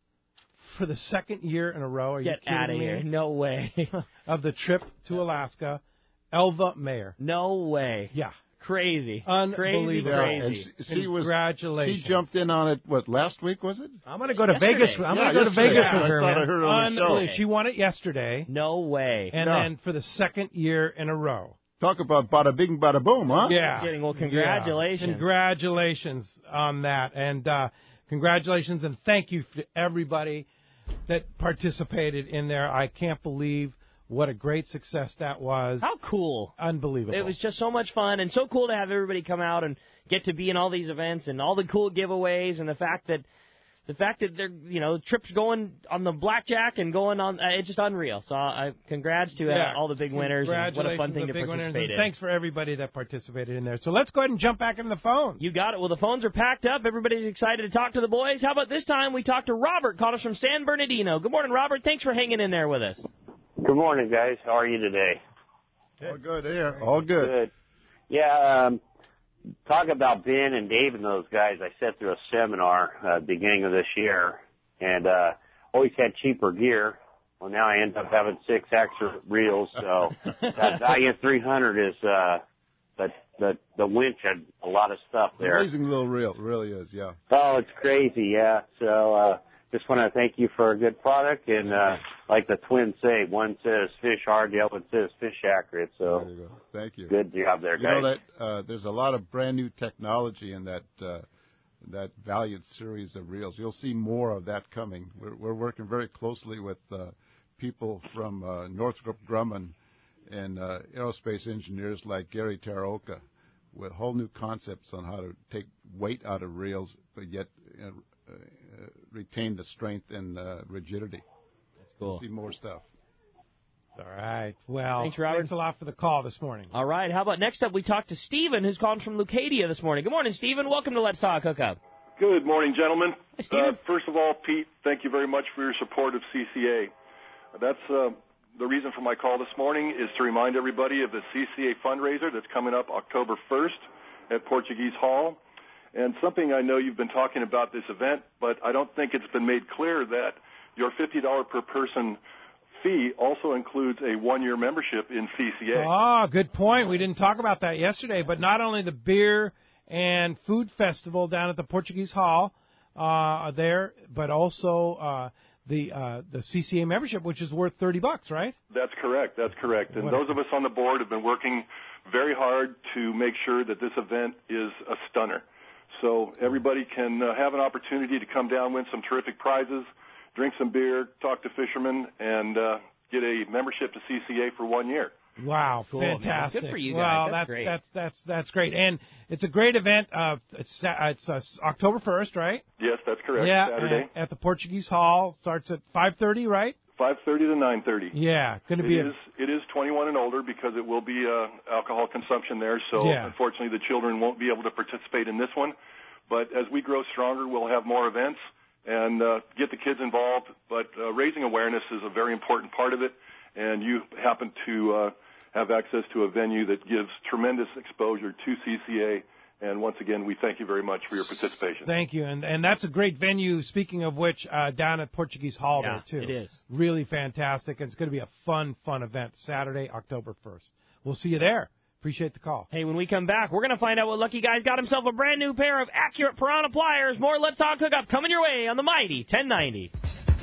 for the second year in a row. Are Get you out of kidding me? here. No way. Of the trip to Alaska, Elva Mayer. No way. Yeah. Crazy. Unbelievable. Crazy, Yeah, crazy. and she, she was. Congratulations. She jumped in on it. What last week was it? I'm going to go to Yesterday. Vegas. I'm Yeah, going to go to yesterday. Vegas Yeah, with I her, thought man. I heard it on the show. Unbelievable. She won it yesterday. No way. And Yeah. then for the second year in a row. Talk about bada bing, bada boom, huh? Yeah. Kidding. Well, congratulations. Yeah. Congratulations on that. And uh, congratulations and thank you to everybody that participated in there. I can't believe what a great success that was. How cool. Unbelievable. It was just so much fun and so cool to have everybody come out and get to be in all these events and all the cool giveaways and the fact that the fact that they're, you know, trips going on the blackjack and going on, uh, it's just unreal. So uh, congrats to uh, Yeah. all the big winners. And what a fun Congratulations thing the to big winners, participate and in. thanks for everybody that participated in there. So let's go ahead and jump back into the phone. You got it. Well, the phones are packed up. Everybody's excited to talk to the boys. How about this time we talk to Robert, called us from San Bernardino. Good morning, Robert. Thanks for hanging in there with us. Good morning, guys. How are you today? All good here. All good. Good. Yeah, um, talk about Ben and Dave and those guys. I sat through a seminar uh, beginning of this year, and uh, always had cheaper gear. Well, now I end up having six extra reels, so that Valiant three hundred is uh, the the the winch had a lot of stuff there. Amazing little reel. It really is, yeah. Oh, it's crazy, yeah. So uh, just want to thank you for a good product, and uh, like the twins say, one says fish hard, the other one says fish accurate. So There you go. Thank you. good job there, You guys. know that uh, there's a lot of brand new technology in that uh, that Valiant series of reels. You'll see more of that coming. We're, we're working very closely with uh, people from uh, Northrop Grumman and uh, aerospace engineers like Gary Taraoka with whole new concepts on how to take weight out of reels, but yet uh, uh, retain the strength and uh, rigidity. That's cool. You'll see more stuff. All right. Well, Thanks, Robert. thanks a lot for the call this morning. All right. How about next up we talk to Steven, who's calling from Leucadia this morning. Good morning, Steven. Welcome to Let's Talk Hookup. Good morning, gentlemen. Hi, Steven. Uh, first of all, Pete, thank you very much for your support of C C A. That's uh, the reason for my call this morning is to remind everybody of the C C A fundraiser that's coming up October first at Portuguese Hall. And something I know you've been talking about this event, but I don't think it's been made clear that your fifty dollars per person fee also includes a one-year membership in C C A. Ah, good point. We didn't talk about that yesterday, but not only the beer and food festival down at the Portuguese Hall uh, there, but also uh, the uh, the C C A membership, which is worth thirty bucks, right? That's correct. That's correct. And What- those of us on the board have been working very hard to make sure that this event is a stunner. So everybody can uh, have an opportunity to come down, win some terrific prizes. drink some beer, talk to fishermen, and uh, get a membership to C C A for one year. Wow, cool, fantastic! man. Good for you guys. Well, that's, that's great. that's that's that's great, and it's a great event. Uh, it's uh, it's uh, October first, right? Yes, that's correct. Yeah, Saturday. at, at the Portuguese Hall. Starts at five thirty, right? five thirty to nine thirty. Yeah, going to It be. is it is twenty-one and older because it will be uh, alcohol consumption there. So Yeah. unfortunately, the children won't be able to participate in this one. But as we grow stronger, we'll have more events and uh, get the kids involved. But uh, raising awareness is a very important part of it. And you happen to uh, have access to a venue that gives tremendous exposure to C C A. And once again, we thank you very much for your participation. Thank you, and and that's a great venue. Speaking of which, uh, down at Portuguese Hall Yeah, there too. it is. Really fantastic, and it's going to be a fun, fun event. Saturday, October first. We'll see you there. Appreciate the call. Hey, when we come back, we're going to find out what Lucky Guy's got himself a brand new pair of Accurate Piranha pliers. More Let's Talk Hookup coming your way on the mighty ten ninety.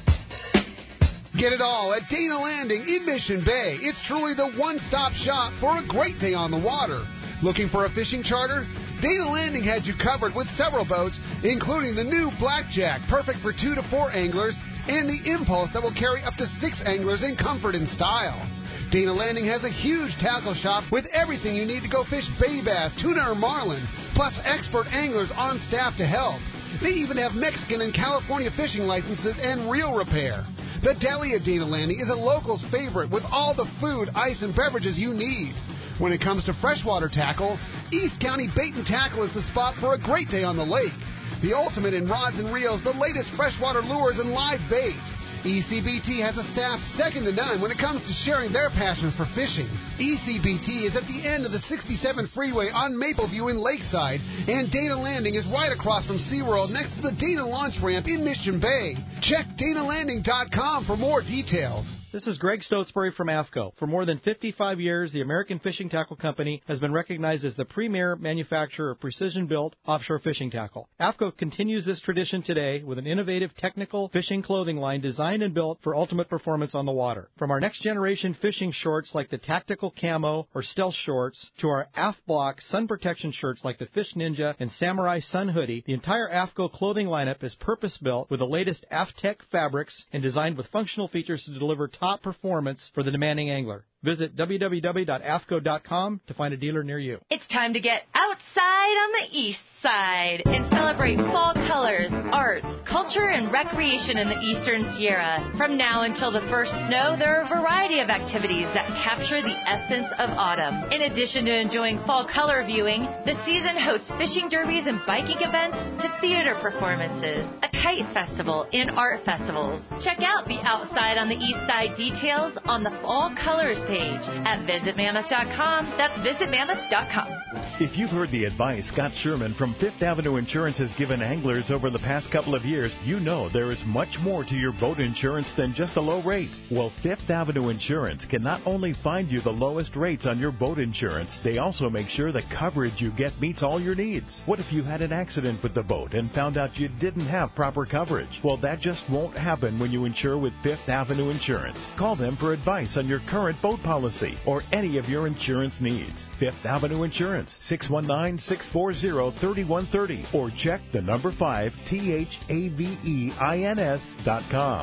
Get it all at Dana Landing in Mission Bay. It's truly the one-stop shop for a great day on the water. Looking for a fishing charter? Dana Landing had you covered with several boats, including the new Blackjack, perfect for two to four anglers, and the Impulse that will carry up to six anglers in comfort and style. Dana Landing has a huge tackle shop with everything you need to go fish bay bass, tuna, or marlin, plus expert anglers on staff to help. They even have Mexican and California fishing licenses and reel repair. The deli at Dana Landing is a local's favorite with all the food, ice, and beverages you need. When it comes to freshwater tackle, East County Bait and Tackle is the spot for a great day on the lake. The ultimate in rods and reels, the latest freshwater lures, and live bait. E C B T has a staff second to none when it comes to sharing their passion for fishing. E C B T is at the end of the sixty-seven freeway on Mapleview in Lakeside, and Dana Landing is right across from SeaWorld next to the Dana Launch Ramp in Mission Bay. Check Dana Landing dot com for more details. This is Greg Stotesbury from AFCO. For more than fifty-five years, the American Fishing Tackle Company has been recognized as the premier manufacturer of precision-built offshore fishing tackle. AFCO continues this tradition today with an innovative technical fishing clothing line designed and built for ultimate performance on the water. From our next-generation fishing shorts like the Tactical Camo or Stealth Shorts to our Aft Block sun protection shirts like the Fish Ninja and Samurai Sun Hoodie, the entire AFCO clothing lineup is purpose-built with the latest AFTEC fabrics and designed with functional features to deliver top performance for the demanding angler. Visit w w w dot a f c o dot com to find a dealer near you. It's time to get outside on the east side and celebrate fall colors, arts, culture, and recreation in the Eastern Sierra. From now until the first snow, there are a variety of activities that capture the essence of autumn. In addition to enjoying fall color viewing, the season hosts fishing derbies and biking events to theater performances, a kite festival, and art festivals. Check out the Outside on the East Side details on the Fall Colors page at visit mammoth dot com. That's visit mammoth dot com. If you've heard the advice Scott Sherman from Fifth Avenue Insurance has given anglers over the past couple of years, you know there is much more to your boat insurance than just a low rate. Well, Fifth Avenue Insurance can not only find you the lowest rates on your boat insurance, they also make sure the coverage you get meets all your needs. What if you had an accident with the boat and found out you didn't have proper coverage? Well, that just won't happen when you insure with Fifth Avenue Insurance. Call them for advice on your current boat policy or any of your insurance needs. Fifth Avenue Insurance, six one nine, six four zero, three one three zero, or check the number five, T H A V E I N S dot com.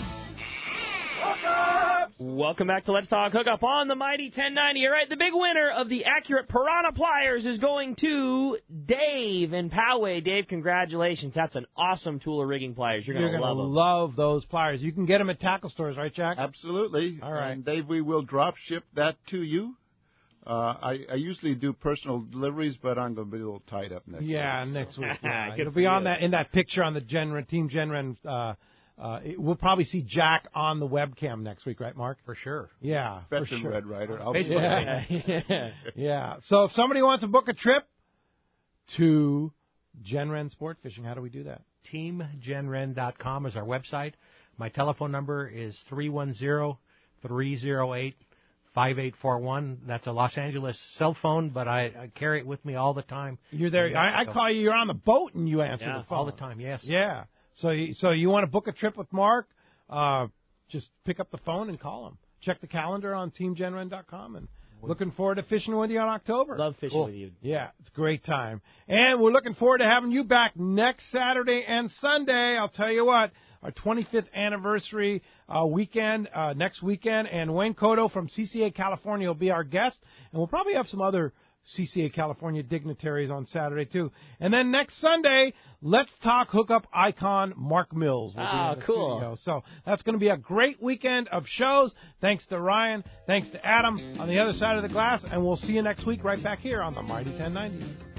Welcome back to Let's Talk Hookup on the mighty ten ninety. All right, the big winner of the Accurate Piranha Pliers is going to Dave in Poway. Dave, congratulations. That's an awesome tool of rigging pliers. You're going to love them. love those pliers. You can get them at tackle stores, right, Jack? Absolutely. All right. And Dave, we will drop ship that to you. Uh, I, I usually do personal deliveries, but I'm going to be a little tied up next yeah, week. next so. week. Yeah. Good It'll for be on you. that in that picture on the Genren, Team Genren. Uh, uh, it, we'll probably see Jack on the webcam next week, right, Mark? For sure. Yeah, Veteran for sure. Red Rider. I'll be yeah, yeah, yeah. So if somebody wants to book a trip to Genren Sport Fishing, how do we do that? team genren dot com is our website. My telephone number is three one zero, three zero eight, five eight four one. That's a Los Angeles cell phone, but I, I carry it with me all the time. You're there. I, I call you. You're on the boat and you answer yeah, the phone all the time. Yes. Yeah. So, you, so you want to book a trip with Mark? Uh, just pick up the phone and call him. Check the calendar on team genren dot com and Looking forward to fishing with you in October. Love fishing cool. with you. Yeah, it's a great time. And we're looking forward to having you back next Saturday and Sunday. I'll tell you what, our twenty-fifth anniversary uh, weekend, uh, next weekend, and Wayne Cotto from C C A California will be our guest, and we'll probably have some other C C A California dignitaries on Saturday, too. And then next Sunday, Let's Talk Hookup icon Mark Mills will be Oh, in the cool. studio. So that's going to be a great weekend of shows. Thanks to Ryan. Thanks to Adam on the other side of the glass. And we'll see you next week right back here on the Mighty ten ninety.